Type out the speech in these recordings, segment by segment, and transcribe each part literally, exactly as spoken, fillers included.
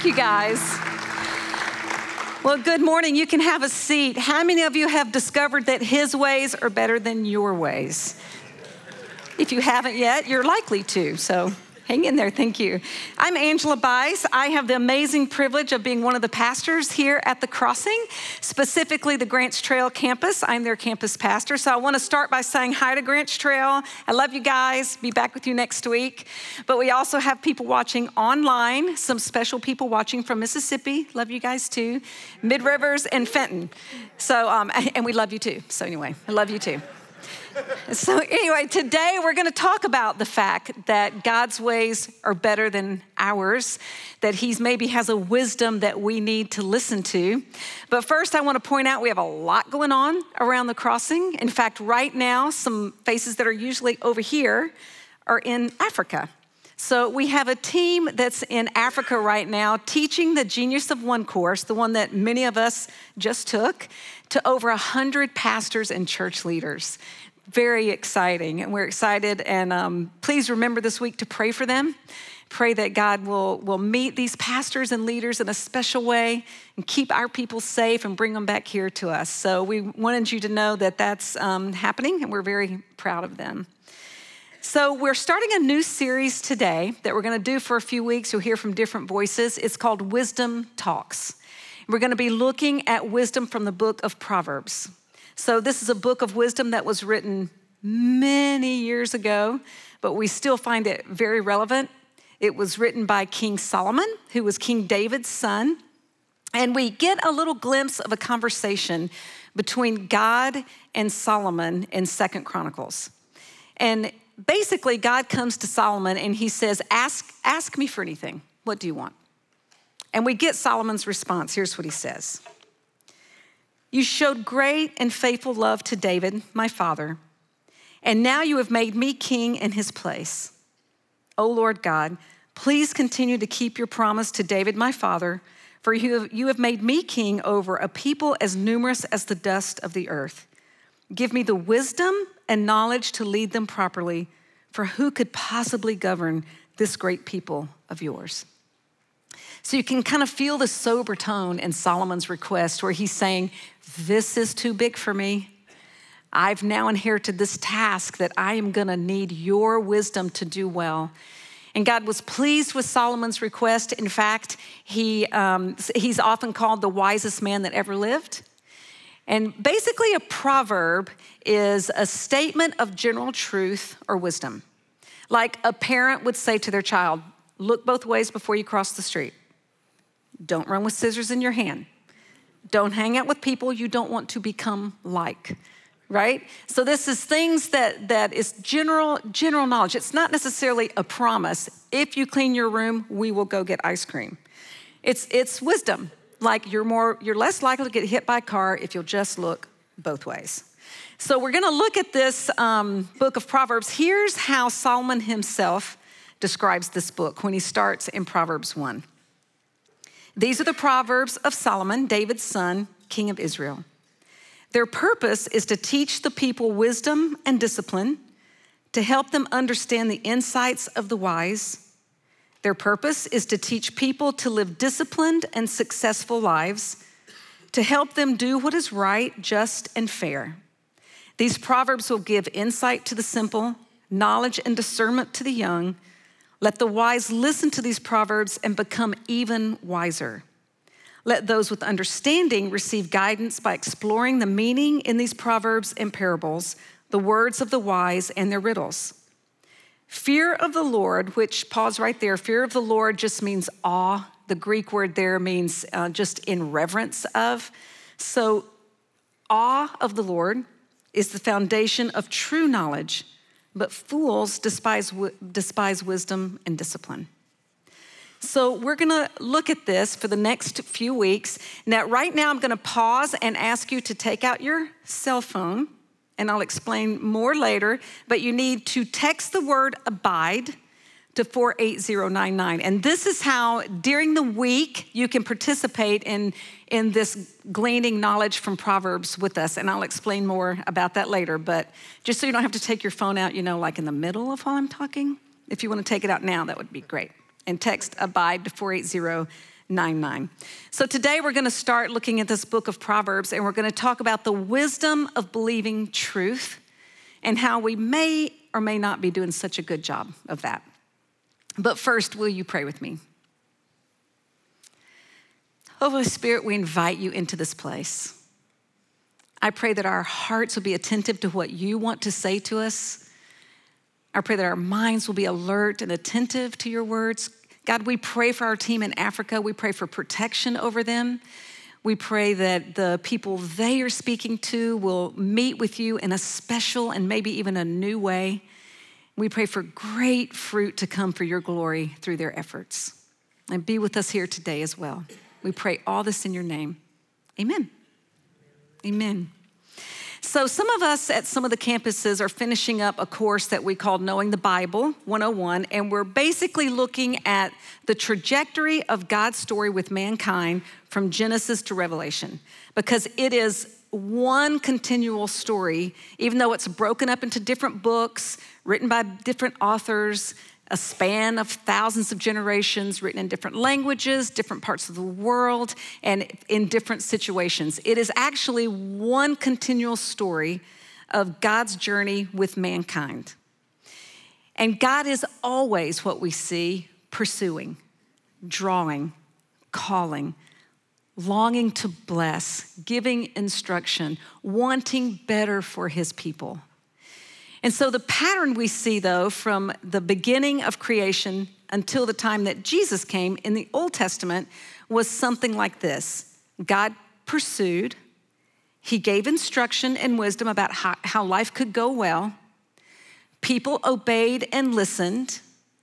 Thank you, guys. Well, good morning. You can have a seat. How many of you have discovered that his ways are better than your ways? If you haven't yet, you're likely to, so hang in there. Thank you. I'm Angela Bice. I have the amazing privilege of being one of the pastors here at The Crossing, specifically the Grants Trail campus. I'm their campus pastor. So I want to start by saying hi to Grants Trail. I love you guys. Be back with you next week. But we also have people watching online, some special people watching from Mississippi. Love you guys too. Mid Rivers and Fenton. So, um, and we love you too. So anyway, I love you too. So anyway, today we're going to talk about the fact that God's ways are better than ours, that he's maybe has a wisdom that we need to listen to. But first, I want to point out we have a lot going on around the crossing. In fact, right now, some faces that are usually over here are in Africa. So we have a team that's in Africa right now teaching the Genius of One course, the one that many of us just took, to over one hundred pastors and church leaders. Very exciting, and we're excited. And um, please remember this week to pray for them. Pray that God will, will meet these pastors and leaders in a special way and keep our people safe and bring them back here to us. So we wanted you to know that that's um, happening, and we're very proud of them. So we're starting a new series today that we're going to do for a few weeks. You'll hear from different voices. It's called Wisdom Talks. We're going to be looking at wisdom from the book of Proverbs. So this is a book of wisdom that was written many years ago, but we still find it very relevant. It was written by King Solomon, who was King David's son. And we get a little glimpse of a conversation between God and Solomon in Second Chronicles. And basically, God comes to Solomon and he says, ask, ask me for anything. What do you want? And we get Solomon's response. Here's what he says. You showed great and faithful love to David, my father, and now you have made me king in his place. O Lord God, please continue to keep your promise to David, my father, for you have, you have made me king over a people as numerous as the dust of the earth. Give me the wisdom and knowledge to lead them properly, for who could possibly govern this great people of yours? So you can kind of feel the sober tone in Solomon's request where he's saying, this is too big for me. I've now inherited this task that I am gonna need your wisdom to do well. And God was pleased with Solomon's request. In fact, he um, he's often called the wisest man that ever lived. And basically a proverb is a statement of general truth or wisdom. Like a parent would say to their child, look both ways before you cross the street. Don't run with scissors in your hand. Don't hang out with people you don't want to become like, right? So this is things that, that is general, general knowledge. It's not necessarily a promise. If you clean your room, we will go get ice cream. It's, it's wisdom. Like you're more, you're less likely to get hit by a car if you'll just look both ways. So we're gonna look at this um, book of Proverbs. Here's how Solomon himself describes this book when he starts in Proverbs one. These are the Proverbs of Solomon, David's son, king of Israel. Their purpose is to teach the people wisdom and discipline, to help them understand the insights of the wise. Their purpose is to teach people to live disciplined and successful lives, to help them do what is right, just, and fair. These Proverbs will give insight to the simple, knowledge and discernment to the young. Let the wise listen to these Proverbs and become even wiser. Let those with understanding receive guidance by exploring the meaning in these Proverbs and parables, the words of the wise and their riddles. Fear of the Lord, which, pause right there, fear of the Lord just means awe. The Greek word there means uh, just in reverence of. So awe of the Lord is the foundation of true knowledge, but fools despise, despise wisdom and discipline. So we're gonna look at this for the next few weeks. Now, right now I'm gonna pause and ask you to take out your cell phone, and I'll explain more later, but you need to text the word abide to four eight zero nine nine. And this is how during the week you can participate in, in this gleaning knowledge from Proverbs with us. And I'll explain more about that later. But just so you don't have to take your phone out, you know, like in the middle of while I'm talking, if you want to take it out now, that would be great. And text abide to four eight zero nine nine. So today we're going to start looking at this book of Proverbs, and we're going to talk about the wisdom of believing truth and how we may or may not be doing such a good job of that. But first, will you pray with me? Oh, Holy Spirit, we invite you into this place. I pray that our hearts will be attentive to what you want to say to us. I pray that our minds will be alert and attentive to your words. God, we pray for our team in Africa. We pray for protection over them. We pray that the people they are speaking to will meet with you in a special and maybe even a new way. We pray for great fruit to come for your glory through their efforts. And be with us here today as well. We pray all this in your name. Amen. Amen. So some of us at some of the campuses are finishing up a course that we call Knowing the Bible one oh one, and we're basically looking at the trajectory of God's story with mankind from Genesis to Revelation, because it is one continual story, even though it's broken up into different books, written by different authors, a span of thousands of generations, written in different languages, different parts of the world, and in different situations. It is actually one continual story of God's journey with mankind. And God is always what we see, pursuing, drawing, calling, longing to bless, giving instruction, wanting better for his people. And so the pattern we see, though, from the beginning of creation until the time that Jesus came in the Old Testament was something like this. God pursued. He gave instruction and wisdom about how, how life could go well. People obeyed and listened.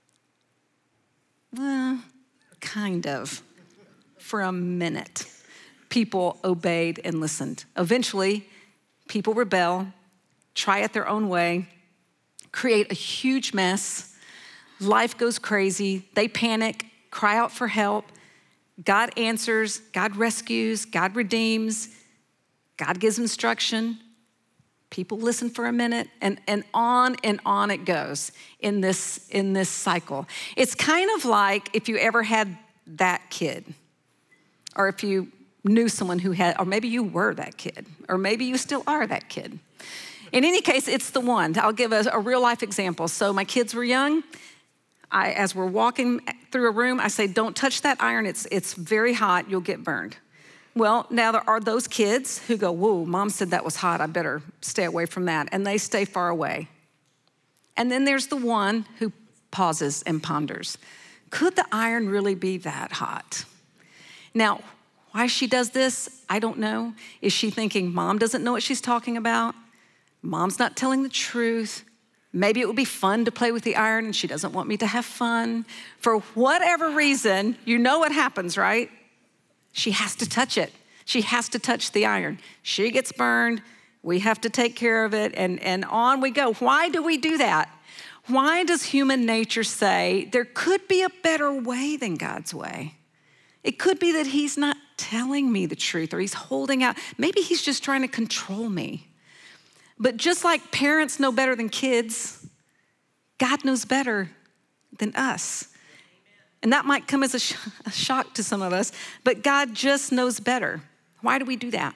Well, kind of, for a minute. People obeyed and listened. Eventually, people rebel, try it their own way, create a huge mess. Life goes crazy. They panic, cry out for help. God answers, God rescues, God redeems, God gives instruction. People listen for a minute, and, and on and on it goes in this, in this cycle. It's kind of like if you ever had that kid, or if you knew someone who had, or maybe you were that kid, or maybe you still are that kid. In any case, it's the one. I'll give a, a real life example. So my kids were young. I, as we're walking through a room, I say, don't touch that iron. It's, it's very hot. You'll get burned. Well, now there are those kids who go, whoa, mom said that was hot. I better stay away from that. And they stay far away. And then there's the one who pauses and ponders. Could the iron really be that hot? Now, why she does this, I don't know. Is she thinking mom doesn't know what she's talking about? Mom's not telling the truth. Maybe it would be fun to play with the iron and she doesn't want me to have fun. For whatever reason, you know what happens, right? She has to touch it. She has to touch the iron. She gets burned. We have to take care of it, and, and on we go. Why do we do that? Why does human nature say there could be a better way than God's way? It could be that he's not telling me the truth, or he's holding out. Maybe he's just trying to control me. But just like parents know better than kids, God knows better than us. And that might come as a, sh- a shock to some of us, but God just knows better. Why do we do that?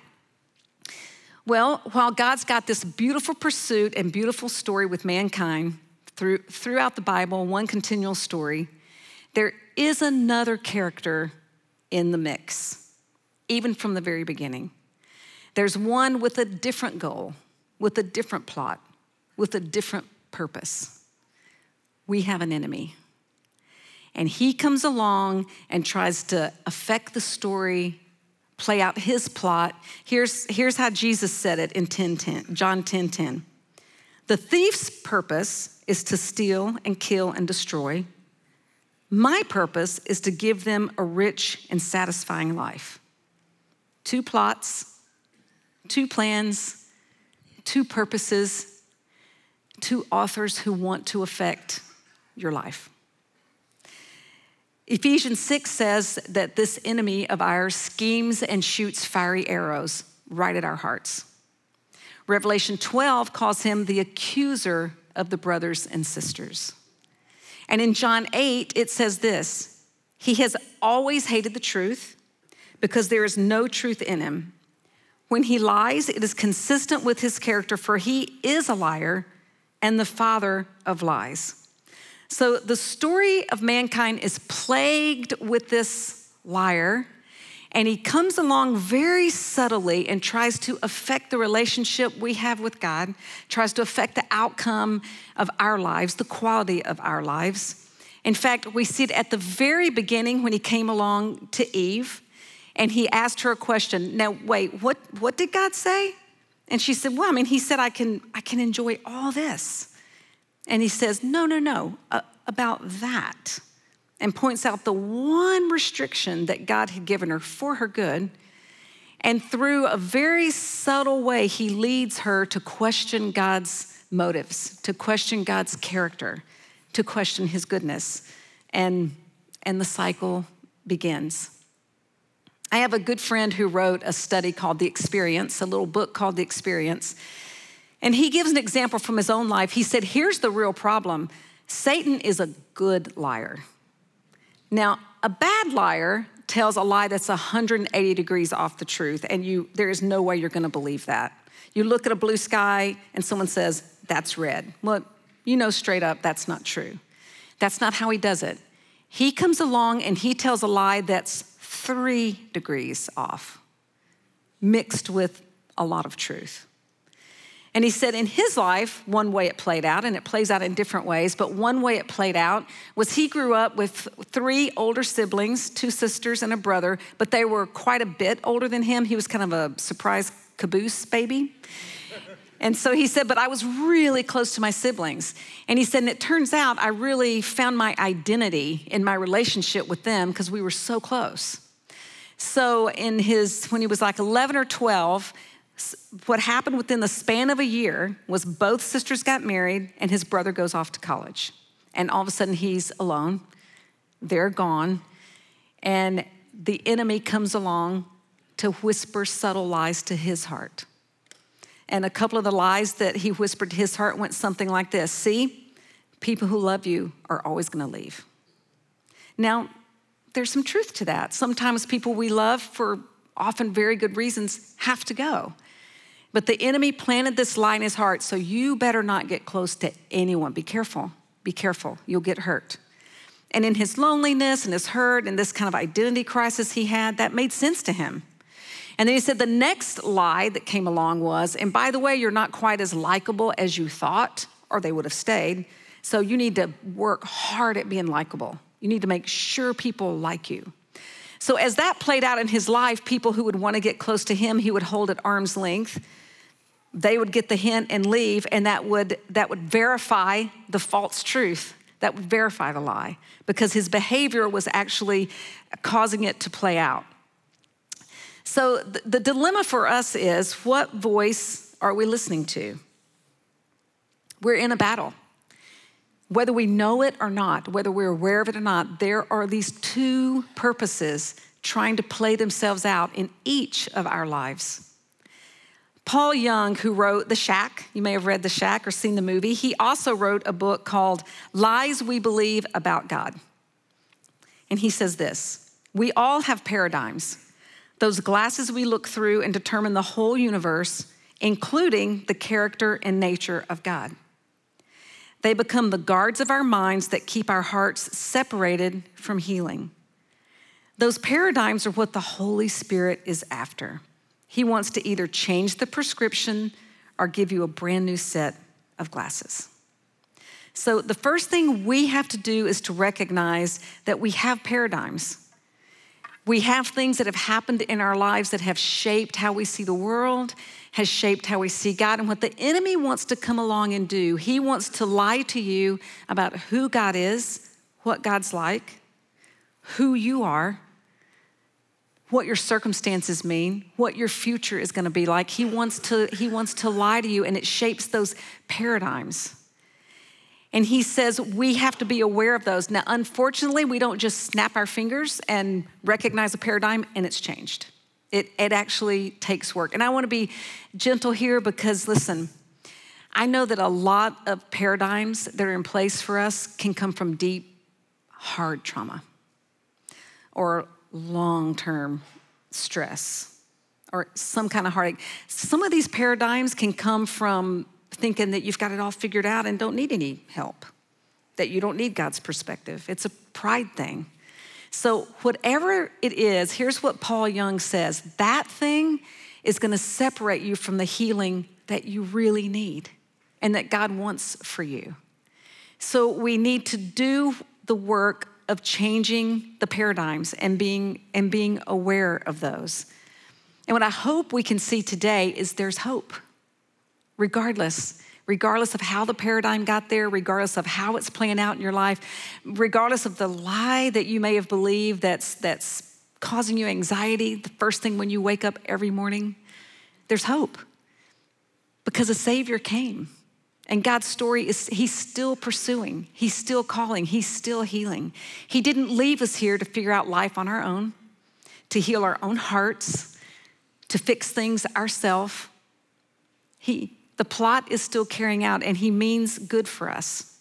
Well, while God's got this beautiful pursuit and beautiful story with mankind through, throughout the Bible, one continual story, there is another character in the mix, even from the very beginning. There's one with a different goal, with a different plot, with a different purpose. We have an enemy. And he comes along and tries to affect the story, play out his plot. Here's, here's how Jesus said it in ten ten, John ten ten. The thief's purpose is to steal and kill and destroy. My purpose is to give them a rich and satisfying life. Two plots, two plans, two purposes, two authors who want to affect your life. Ephesians six says that this enemy of ours schemes and shoots fiery arrows right at our hearts. Revelation twelve calls him the accuser of the brothers and sisters. And in John eight, it says this, He has always hated the truth because there is no truth in him. When he lies, it is consistent with his character, for he is a liar and the father of lies. So the story of mankind is plagued with this liar, and he comes along very subtly and tries to affect the relationship we have with God, tries to affect the outcome of our lives, the quality of our lives. In fact, we see it at the very beginning when he came along to Eve, and he asked her a question. Now, wait, what, what did God say? And she said, well, I mean, he said, I can, I can enjoy all this. And he says, no, no, no, uh, about that. And points out the one restriction that God had given her for her good. And through a very subtle way, he leads her to question God's motives, to question God's character, to question his goodness. And, and the cycle begins. I have a good friend who wrote a study called The Experience, a little book called The Experience. And he gives an example from his own life. He said, here's the real problem. Satan is a good liar. Now, a bad liar tells a lie that's one hundred eighty degrees off the truth, and you there is no way you're gonna believe that. You look at a blue sky and someone says, that's red. Well, you know straight up that's not true. That's not how he does it. He comes along and he tells a lie that's three degrees off, mixed with a lot of truth. And he said in his life, one way it played out, and it plays out in different ways, but one way it played out was he grew up with three older siblings, two sisters and a brother, but they were quite a bit older than him. He was kind of a surprise caboose baby. And so he said, but I was really close to my siblings. And he said, and it turns out I really found my identity in my relationship with them because we were so close. So in his, when he was like eleven or twelve, what happened within the span of a year was both sisters got married and his brother goes off to college. And all of a sudden he's alone, they're gone, and the enemy comes along to whisper subtle lies to his heart. And a couple of the lies that he whispered to his heart went something like this. See, people who love you are always gonna leave. Now, there's some truth to that. Sometimes people we love for often very good reasons have to go. But the enemy planted this lie in his heart, so you better not get close to anyone. Be careful, be careful, you'll get hurt. And in his loneliness and his hurt and this kind of identity crisis he had, that made sense to him. And then he said the next lie that came along was, and by the way, you're not quite as likable as you thought, or they would have stayed, so you need to work hard at being likable. You need to make sure people like you. So as that played out in his life, people who would want to get close to him, he would hold at arm's length. They would get the hint and leave, and that would, that would verify the false truth. That would verify the lie, because his behavior was actually causing it to play out. So the, the dilemma for us is, what voice are we listening to? We're in a battle. Whether we know it or not, whether we're aware of it or not, there are these two purposes trying to play themselves out in each of our lives. Paul Young, who wrote The Shack, you may have read The Shack or seen the movie, he also wrote a book called Lies We Believe About God. And he says this, we all have paradigms, those glasses we look through and determine the whole universe, including the character and nature of God. They become the guards of our minds that keep our hearts separated from healing. Those paradigms are what the Holy Spirit is after. He wants to either change the prescription or give you a brand new set of glasses. So the first thing we have to do is to recognize that we have paradigms. We have things that have happened in our lives that have shaped how we see the world, has shaped how we see God. And what the enemy wants to come along and do, he wants to lie to you about who God is, what God's like, who you are, what your circumstances mean, what your future is going to be like. He wants to, he wants to lie to you, and it shapes those paradigms. And he says we have to be aware of those. Now, unfortunately, we don't just snap our fingers and recognize a paradigm and it's changed. It, it actually takes work. And I want to be gentle here because, listen, I know that a lot of paradigms that are in place for us can come from deep, hard trauma. or long-term stress or some kind of heartache. Some of these paradigms can come from thinking that you've got it all figured out and don't need any help, that you don't need God's perspective. It's a pride thing. So whatever it is, here's what Paul Young says, that thing is gonna separate you from the healing that you really need and that God wants for you. So we need to do the work of changing the paradigms and being, and being aware of those. And what I hope we can see today is there's hope, regardless, regardless of how the paradigm got there, regardless of how it's playing out in your life, regardless of the lie that you may have believed that's, that's causing you anxiety the first thing when you wake up every morning, there's hope because a Savior came. And God's story is, he's still pursuing, he's still calling, he's still healing. He didn't leave us here to figure out life on our own, to heal our own hearts, to fix things ourselves. He, the plot is still carrying out and he means good for us.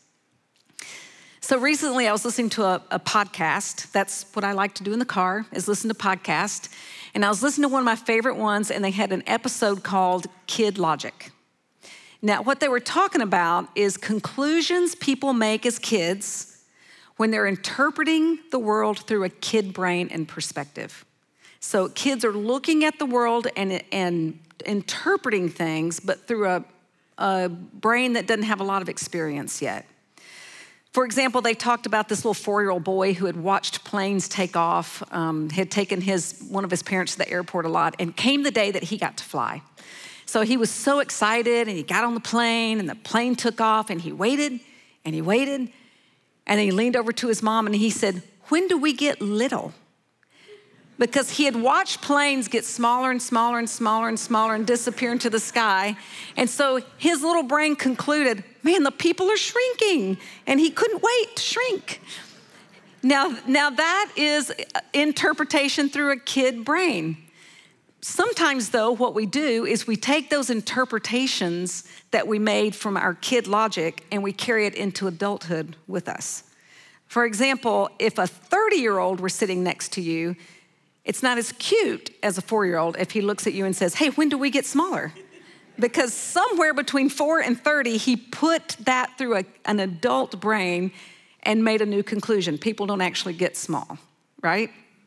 So recently I was listening to a, a podcast. That's what I like to do in the car, is listen to podcasts. And I was listening to one of my favorite ones and they had an episode called Kid Logic. Now, what they were talking about is conclusions people make as kids when they're interpreting the world through a kid brain and perspective. So kids are looking at the world and, and interpreting things, but through a, a brain that doesn't have a lot of experience yet. For example, they talked about this little four-year-old boy who had watched planes take off, um, had taken his one of his parents to the airport a lot, and came the day that he got to fly. So he was so excited and he got on the plane and the plane took off and he waited and he waited and then he leaned over to his mom and he said, "When do we get little?" Because he had watched planes get smaller and smaller and smaller and smaller and disappear into the sky. And so his little brain concluded, man, the people are shrinking, and he couldn't wait to shrink. Now, now that is interpretation through a kid brain. Sometimes, though, what we do is we take those interpretations that we made from our kid logic and we carry it into adulthood with us. For example, if a thirty-year-old were sitting next to you, it's not as cute as a four-year-old if he looks at you and says, "Hey, when do we get smaller?" Because somewhere between four and thirty, he put that through a, an adult brain and made a new conclusion. People don't actually get small, right?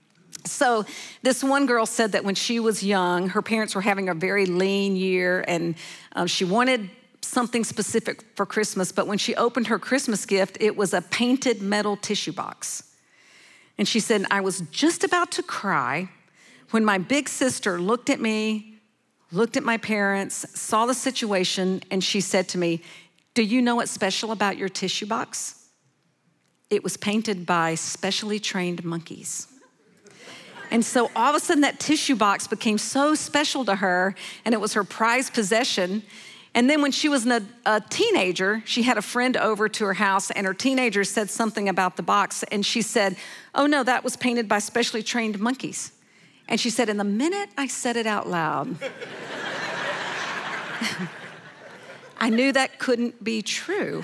So this one girl said that when she was young, her parents were having a very lean year and um, she wanted something specific for Christmas, but when she opened her Christmas gift, it was a painted metal tissue box. And she said, "I was just about to cry when my big sister looked at me, looked at my parents, saw the situation, and she said to me, 'Do you know what's special about your tissue box? It was painted by specially trained monkeys.'" And so all of a sudden that tissue box became so special to her and it was her prized possession. And then when she was a, a teenager, she had a friend over to her house and her teenager said something about the box and she said, "Oh no, that was painted by specially trained monkeys." And she said, "And the minute I said it out loud, I knew that couldn't be true."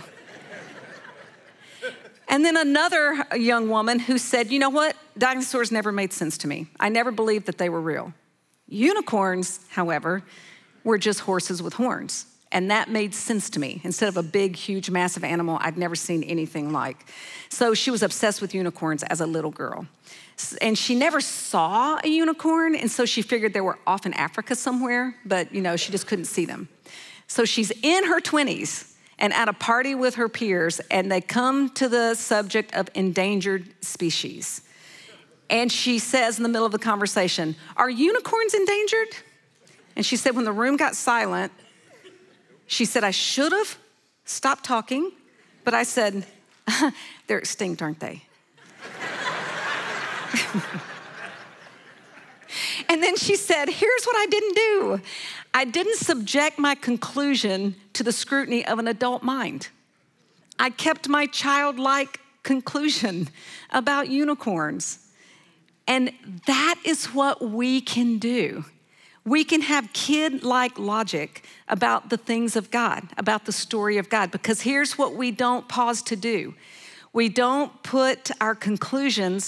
And then another young woman who said, "You know what? Dinosaurs never made sense to me. I never believed that they were real. Unicorns, however, were just horses with horns. And that made sense to me. Instead of a big, huge, massive animal I'd never seen anything like." So she was obsessed with unicorns as a little girl. And she never saw a unicorn, and so she figured they were off in Africa somewhere, but you know, she just couldn't see them. So she's in her twenties and at a party with her peers, and they come to the subject of endangered species. And she says in the middle of the conversation, "Are unicorns endangered?" And she said when the room got silent, she said, "I should have stopped talking, but I said, they're extinct, aren't they?" And then she said, "Here's what I didn't do. I didn't subject my conclusion to the scrutiny of an adult mind. I kept my childlike conclusion about unicorns." And that is what we can do. We can have kid-like logic about the things of God, about the story of God, because here's what we don't pause to do. We don't put our conclusions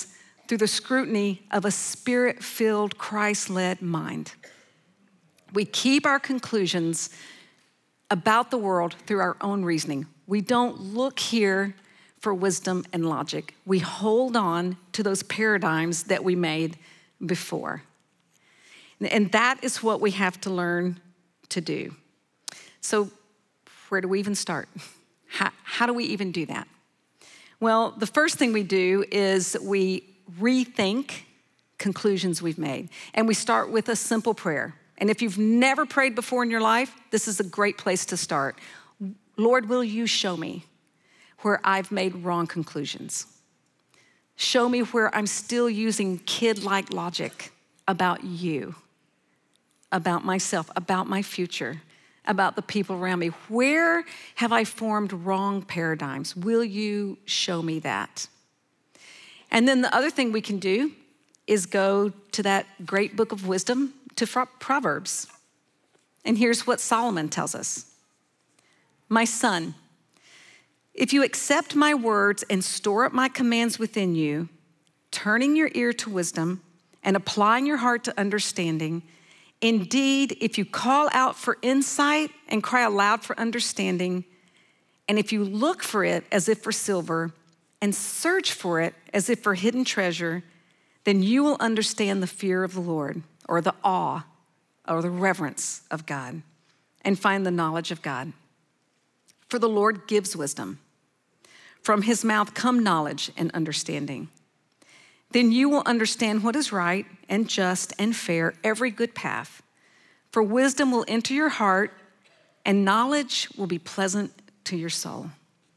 through the scrutiny of a spirit-filled, Christ-led mind. We keep our conclusions about the world through our own reasoning. We don't look here for wisdom and logic. We hold on to those paradigms that we made before. And that is what we have to learn to do. So where do we even start? How, how do we even do that? Well, the first thing we do is we rethink conclusions we've made. And we start with a simple prayer. And if you've never prayed before in your life, this is a great place to start. Lord, will you show me where I've made wrong conclusions? Show me where I'm still using kid-like logic about you, about myself, about my future, about the people around me. Where have I formed wrong paradigms? Will you show me that? And then the other thing we can do is go to that great book of wisdom, to Proverbs. And here's what Solomon tells us. My son, if you accept my words and store up my commands within you, turning your ear to wisdom and applying your heart to understanding, indeed, if you call out for insight and cry aloud for understanding, and if you look for it as if for silver and search for it as if for hidden treasure, then you will understand the fear of the Lord, or the awe or the reverence of God, and find the knowledge of God. For the Lord gives wisdom. From his mouth come knowledge and understanding. Then you will understand what is right and just and fair, every good path. For wisdom will enter your heart, and knowledge will be pleasant to your soul.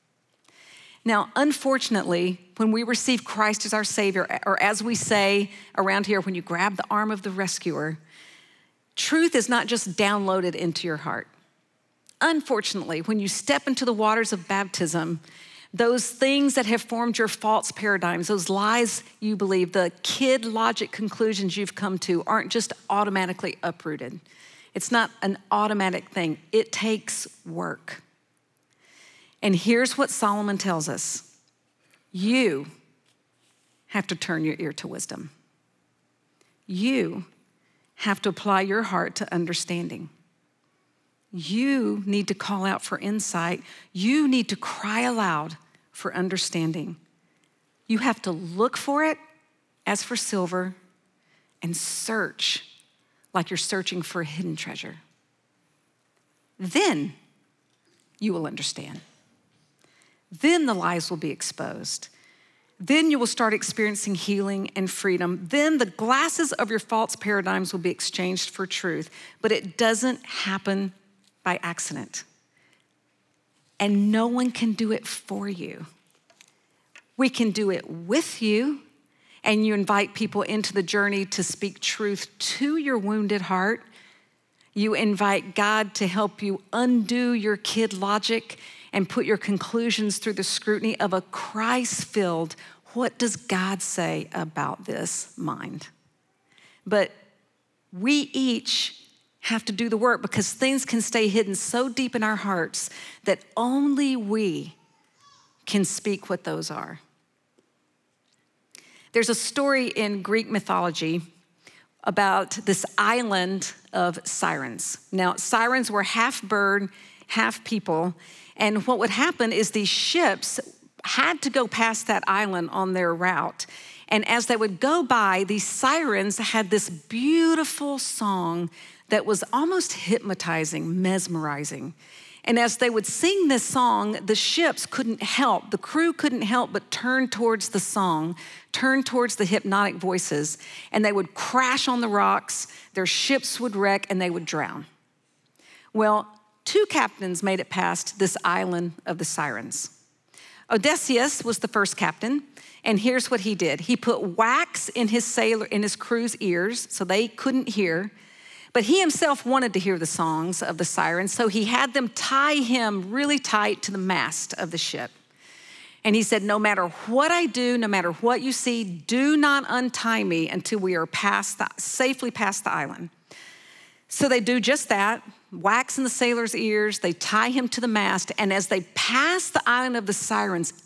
Now, unfortunately, when we receive Christ as our Savior, or as we say around here, when you grab the arm of the rescuer, truth is not just downloaded into your heart. Unfortunately, when you step into the waters of baptism, those things that have formed your false paradigms, those lies you believe, the kid logic conclusions you've come to aren't just automatically uprooted. It's not an automatic thing. It takes work. And here's what Solomon tells us. You have to turn your ear to wisdom. You have to apply your heart to understanding. You need to call out for insight. You need to cry aloud for understanding. You have to look for it as for silver and search like you're searching for a hidden treasure. Then you will understand. Then the lies will be exposed. Then you will start experiencing healing and freedom. Then the glasses of your false paradigms will be exchanged for truth. But it doesn't happen by accident. And no one can do it for you. We can do it with you, and you invite people into the journey to speak truth to your wounded heart. You invite God to help you undo your kid logic and put your conclusions through the scrutiny of a Christ-filled, what does God say about this mind? But we each have to do the work, because things can stay hidden so deep in our hearts that only we can speak what those are. There's a story in Greek mythology about this island of sirens. Now, sirens were half bird, half people, and what would happen is these ships had to go past that island on their route. And as they would go by, these sirens had this beautiful song that was almost hypnotizing, mesmerizing. And as they would sing this song, the ships couldn't help, the crew couldn't help but turn towards the song, turn towards the hypnotic voices, and they would crash on the rocks, their ships would wreck, and they would drown. Well, two captains made it past this island of the sirens. Odysseus was the first captain, and here's what he did. He put wax in his sailor, in his crew's ears so they couldn't hear, but he himself wanted to hear the songs of the sirens, so he had them tie him really tight to the mast of the ship. And he said, no matter what I do, no matter what you see, do not untie me until we are past the, safely past the island. So they do just that, wax in the sailor's ears, they tie him to the mast, and as they pass the island of the sirens, in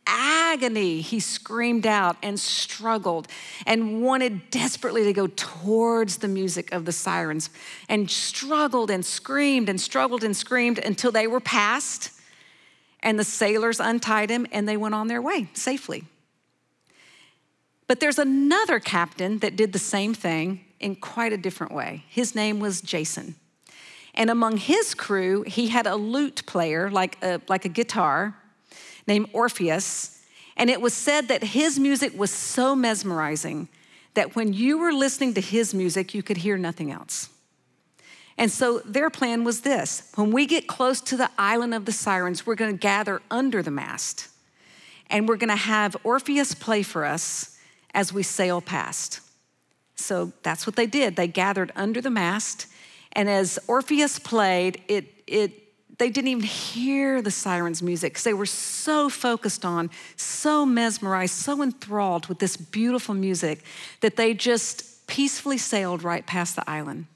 agony, he screamed out and struggled and wanted desperately to go towards the music of the sirens and struggled and screamed and struggled and screamed until they were past and the sailors untied him and they went on their way safely. But there's another captain that did the same thing in quite a different way. His name was Jason. And among his crew, he had a lute player, like a, like a guitar, named Orpheus. And it was said that his music was so mesmerizing that when you were listening to his music, you could hear nothing else. And so their plan was this: when we get close to the island of the sirens, we're gonna gather under the mast, and we're gonna have Orpheus play for us as we sail past. So that's what they did. They gathered under the mast, and as Orpheus played, it, it, they didn't even hear the sirens' music because they were so focused on, so mesmerized, so enthralled with this beautiful music that they just peacefully sailed right past the island.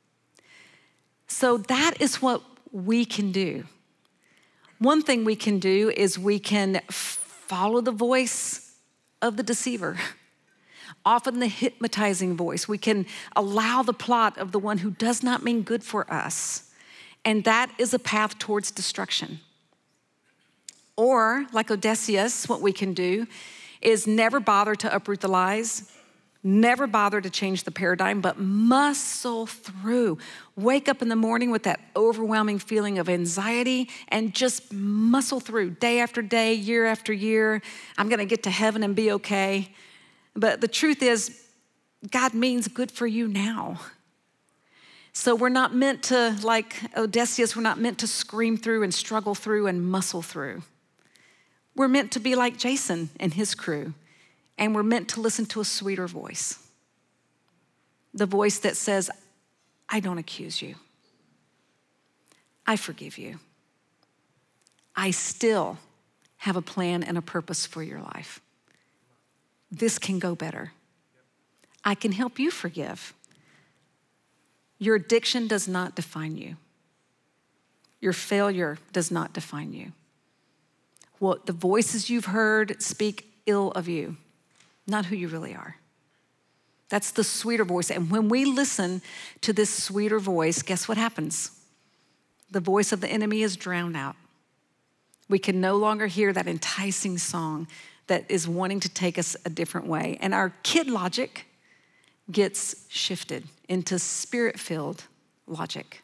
So that is what we can do. One thing we can do is we can follow the voice of the deceiver. Often the hypnotizing voice. We can allow the plot of the one who does not mean good for us. And that is a path towards destruction. Or, like Odysseus, what we can do is never bother to uproot the lies, never bother to change the paradigm, but muscle through. Wake up in the morning with that overwhelming feeling of anxiety and just muscle through day after day, year after year. I'm gonna get to heaven and be okay. But the truth is, God means good for you now. So we're not meant to, like Odysseus, we're not meant to scream through and struggle through and muscle through. We're meant to be like Jason and his crew, and we're meant to listen to a sweeter voice. The voice that says, I don't accuse you. I forgive you. I still have a plan and a purpose for your life. This can go better. I can help you forgive. Your addiction does not define you. Your failure does not define you. What the voices you've heard speak ill of you, not who you really are. That's the sweeter voice. And when we listen to this sweeter voice, guess what happens? The voice of the enemy is drowned out. We can no longer hear that enticing song that is wanting to take us a different way. And our kid logic gets shifted into spirit-filled logic.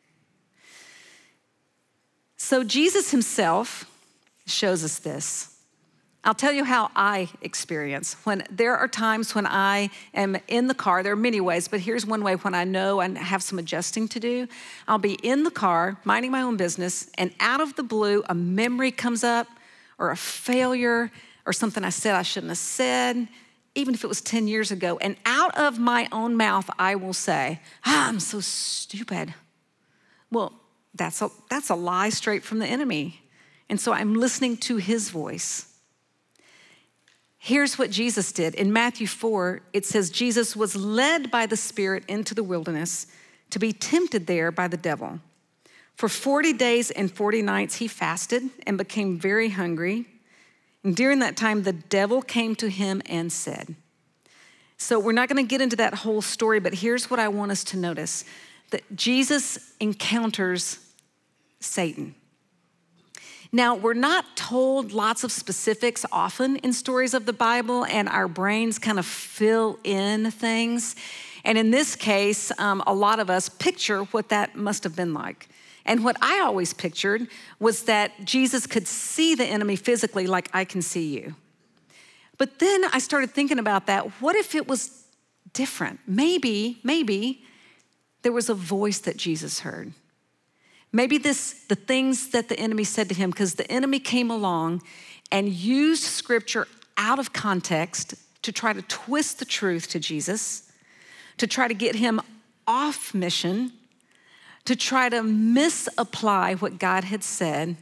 So Jesus himself shows us this. I'll tell you how I experience. When there are times when I am in the car, there are many ways, but here's one way when I know I have some adjusting to do. I'll be in the car, minding my own business, and out of the blue, a memory comes up or a failure or something I said I shouldn't have said, even if it was ten years ago. And out of my own mouth, I will say, ah, I'm so stupid. Well, that's a, that's a lie straight from the enemy. And so I'm listening to his voice. Here's what Jesus did. In Matthew four, it says, Jesus was led by the Spirit into the wilderness to be tempted there by the devil. For forty days and forty nights, he fasted and became very hungry. And during that time, the devil came to him and said, so we're not going to get into that whole story, but here's what I want us to notice, that Jesus encounters Satan. Now, we're not told lots of specifics often in stories of the Bible, and our brains kind of fill in things. And in this case, um, a lot of us picture what that must have been like. And what I always pictured was that Jesus could see the enemy physically like I can see you. But then I started thinking about that. What if it was different? Maybe, maybe there was a voice that Jesus heard. Maybe this, the things that the enemy said to him, because the enemy came along and used scripture out of context to try to twist the truth to Jesus, to try to get him off mission, to try to misapply what God had said.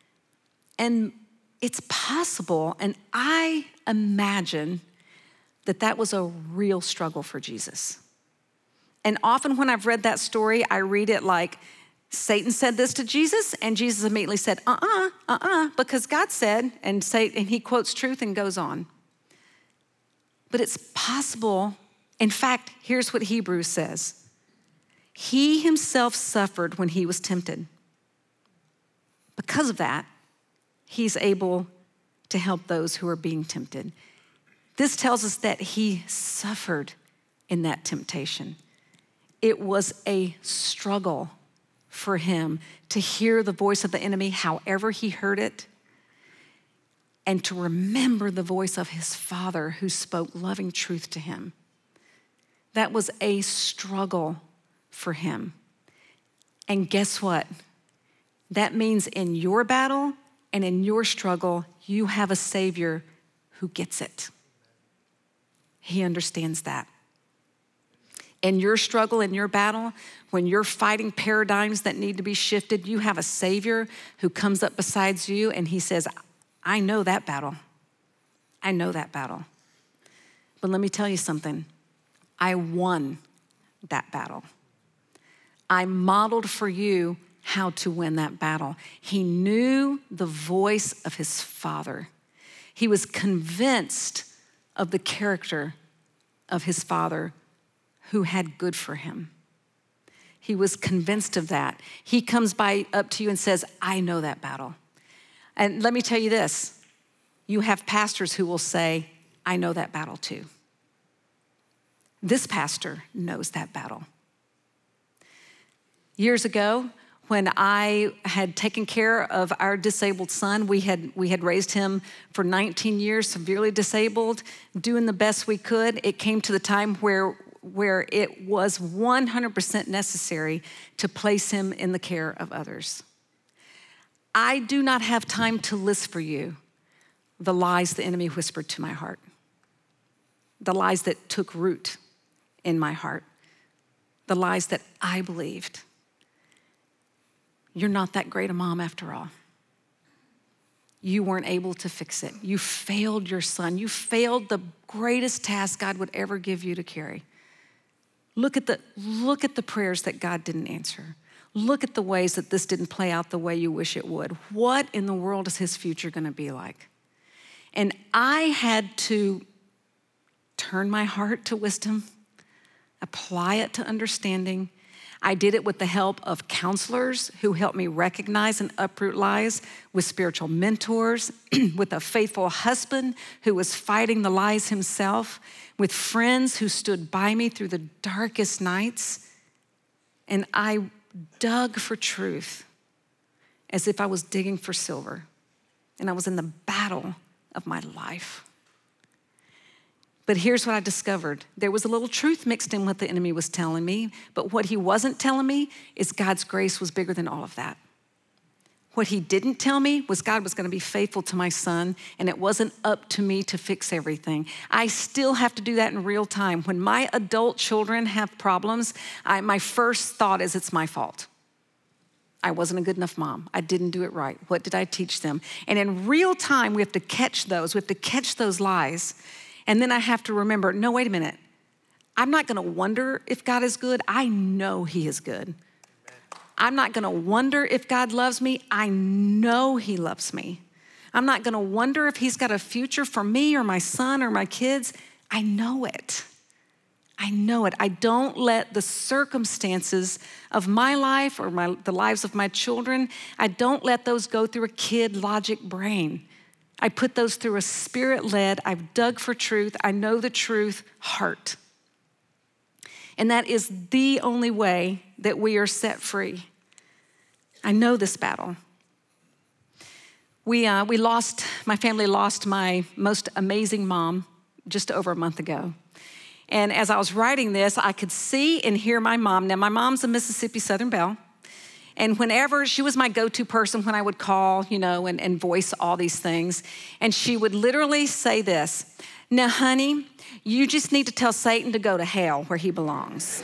And it's possible, and I imagine that that was a real struggle for Jesus. And often when I've read that story, I read it like Satan said this to Jesus, and Jesus immediately said, uh-uh, uh-uh, because God said, and, say, and he quotes truth and goes on. But it's possible. In fact, here's what Hebrews says. He himself suffered when he was tempted. Because of that, he's able to help those who are being tempted. This tells us that he suffered in that temptation. It was a struggle for him to hear the voice of the enemy however he heard it, and to remember the voice of his Father who spoke loving truth to him. That was a struggle for him. And guess what? That means in your battle and in your struggle, you have a Savior who gets it. He understands that. In your struggle, in your battle, when you're fighting paradigms that need to be shifted, you have a Savior who comes up beside you and he says, I know that battle. I know that battle. But let me tell you something. I won that battle. I modeled for you how to win that battle. He knew the voice of his Father. He was convinced of the character of his Father who had good for him. He was convinced of that. He comes by up to you and says, I know that battle. And let me tell you this, you have pastors who will say, I know that battle too. This pastor knows that battle. Years ago, when I had taken care of our disabled son, we had we had raised him for nineteen years, severely disabled, doing the best we could. It came to the time where, where it was one hundred percent necessary to place him in the care of others. I do not have time to list for you the lies the enemy whispered to my heart, the lies that took root in my heart, the lies that I believed. You're not that great a mom after all. You weren't able to fix it. You failed your son. You failed the greatest task God would ever give you to carry. Look at the, look at the prayers that God didn't answer. Look at the ways that this didn't play out the way you wish it would. What in the world is his future going to be like? And I had to turn my heart to wisdom, apply it to understanding. I did it with the help of counselors who helped me recognize and uproot lies, with spiritual mentors, with a faithful husband who was fighting the lies himself, with friends who stood by me through the darkest nights. And I dug for truth as if I was digging for silver, and I was in the battle of my life. But here's what I discovered. There was a little truth mixed in what the enemy was telling me, but what he wasn't telling me is God's grace was bigger than all of that. What he didn't tell me was God was going to be faithful to my son, and it wasn't up to me to fix everything. I still have to do that in real time. When my adult children have problems, I, my first thought is it's my fault. I wasn't a good enough mom. I didn't do it right. What did I teach them? And in real time, we have to catch those. We have to catch those lies. And then I have to remember, no, wait a minute. I'm not going to wonder if God is good. I know he is good. I'm not going to wonder if God loves me. I know he loves me. I'm not going to wonder if he's got a future for me or my son or my kids. I know it. I know it. I don't let the circumstances of my life or my, the lives of my children, I don't let those go through a kid logic brain. I put those through a spirit-led, I've dug for truth, I know the truth heart. And that is the only way that we are set free. I know this battle. We, uh, we lost, my family lost my most amazing mom just over a month ago. And as I was writing this, I could see and hear my mom. Now, my mom's a Mississippi Southern Belle. And whenever, she was my go-to person when I would call, you know, and, and voice all these things. And she would literally say this, now, honey, you just need to tell Satan to go to hell where he belongs.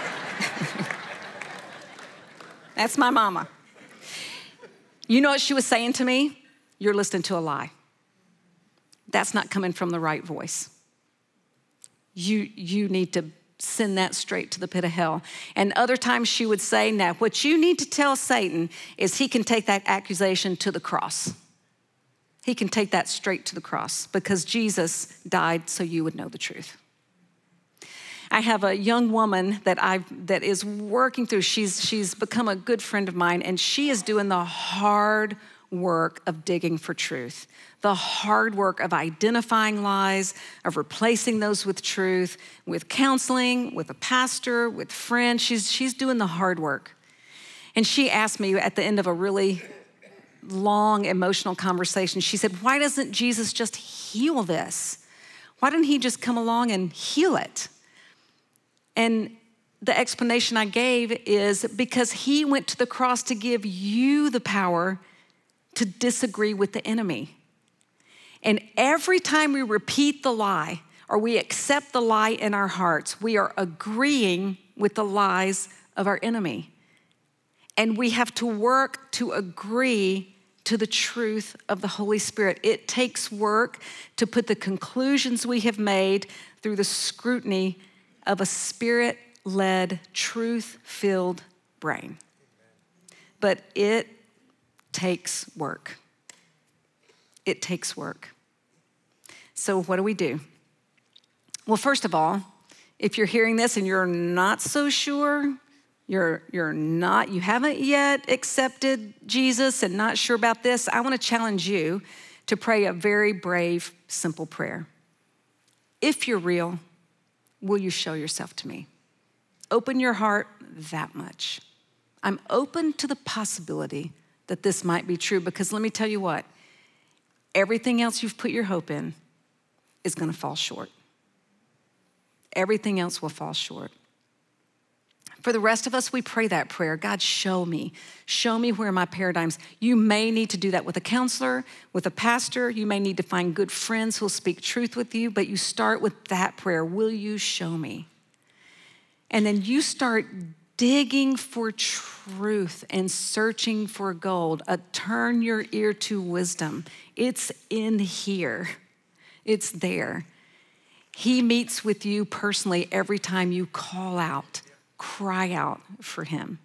That's my mama. You know what she was saying to me? You're listening to a lie. That's not coming from the right voice. You, you need to send that straight to the pit of hell. And other times she would say, now, what you need to tell Satan is he can take that accusation to the cross. He can take that straight to the cross because Jesus died so you would know the truth. I have a young woman that I that is working through. She's she's become a good friend of mine, and she is doing the hard work of digging for truth, the hard work of identifying lies, of replacing those with truth, with counseling, with a pastor, with friends. She's she's doing the hard work. And she asked me at the end of a really long emotional conversation, she said, why doesn't Jesus just heal this? Why didn't he just come along and heal it? And the explanation I gave is because he went to the cross to give you the power to disagree with the enemy. And every time we repeat the lie or we accept the lie in our hearts, we are agreeing with the lies of our enemy. And we have to work to agree to the truth of the Holy Spirit. It takes work to put the conclusions we have made through the scrutiny of a spirit-led, truth-filled brain. But it takes work. It takes work. So what do we do? Well, first of all, if you're hearing this and you're not so sure, you're, you're not, you haven't yet accepted Jesus and not sure about this, I want to challenge you to pray a very brave, simple prayer. If you're real, will you show yourself to me? Open your heart that much. I'm open to the possibility that this might be true because let me tell you what, everything else you've put your hope in is going to fall short. Everything else will fall short. For the rest of us, we pray that prayer. God, show me. Show me where my paradigms. You may need to do that with a counselor, with a pastor. You may need to find good friends who'll speak truth with you, but you start with that prayer. Will you show me? And then you start digging for truth and searching for gold. Uh, turn your ear to wisdom. It's in here. It's there. He meets with you personally every time you call out. Cry out for him.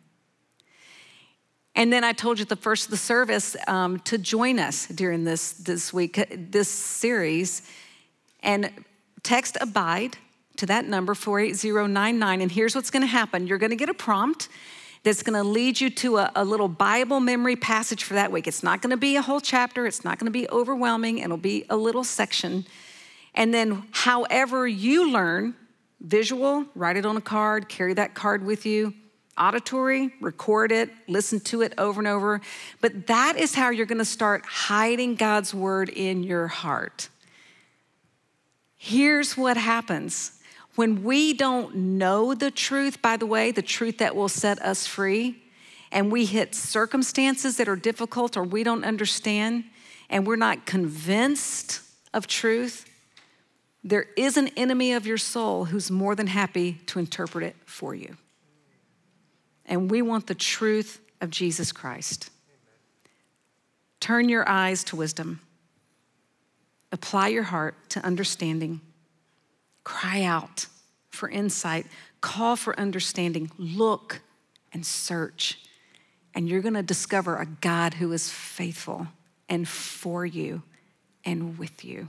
And then I told you at the first of the service um, to join us during this, this week, this series, and text ABIDE to that number, four eight zero nine nine. And here's what's gonna happen. You're gonna get a prompt that's gonna lead you to a, a little Bible memory passage for that week. It's not gonna be a whole chapter. It's not gonna be overwhelming. It'll be a little section. And then however you learn, visual, write it on a card, carry that card with you. Auditory, record it, listen to it over and over. But that is how you're gonna start hiding God's word in your heart. Here's what happens. When we don't know the truth, by the way, the truth that will set us free, and we hit circumstances that are difficult or we don't understand, and we're not convinced of truth, there is an enemy of your soul who's more than happy to interpret it for you. And we want the truth of Jesus Christ. Turn your eyes to wisdom. Apply your heart to understanding. Cry out for insight. Call for understanding. Look and search. And you're going to discover a God who is faithful and for you and with you.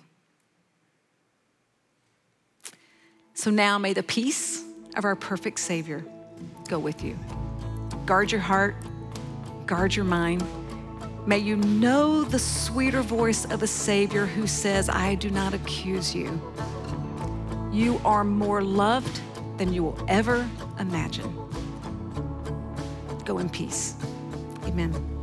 So now may the peace of our perfect Savior go with you. Guard your heart, guard your mind. May you know the sweeter voice of a Savior who says, I do not accuse you. You are more loved than you will ever imagine. Go in peace. Amen.